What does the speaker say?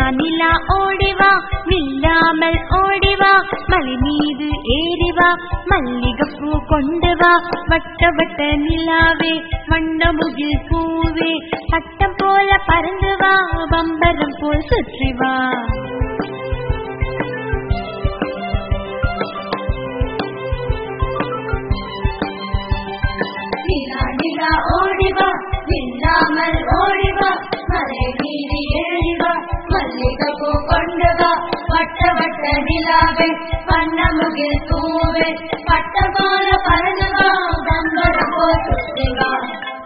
நிலா ஓடிவா நில்லாமல் ஓடிவா மலை மீது ஏறிவா மல்லிகைப்பூ கொண்டு வா வட்ட வட்ட நிலாவே வண்ணமுகில் பூவே பட்டம் போல பறந்து வா பம்பரம் போல் சுற்றி வா. நிலா நிலா ஓடிவா நில்லாமல் ஓடிவா மலை மீறி ஏறிவா மல்லிகைப்பூ கொண்டு வா வட்ட வட்ட நிலாவே வண்ணமுகில் பூவே பட்டம் போல பறந்து வா பம்பரம் போல் சுற்றி வா.